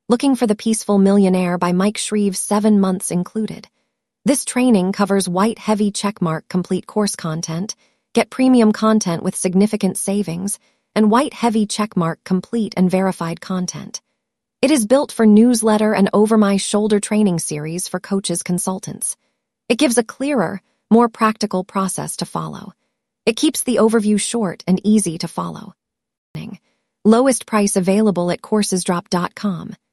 Looking for the Peaceful Millionaire by Mike Shreve, 7 months included. This training covers white heavy checkmark complete course content, get premium content with significant savings, and white heavy checkmark complete and verified content. It is built for newsletter and over my shoulder training series for coaches consultants. It gives a clearer, more practical process to follow. It keeps the overview short and easy to follow. Lowest price available at coursesdrop.com.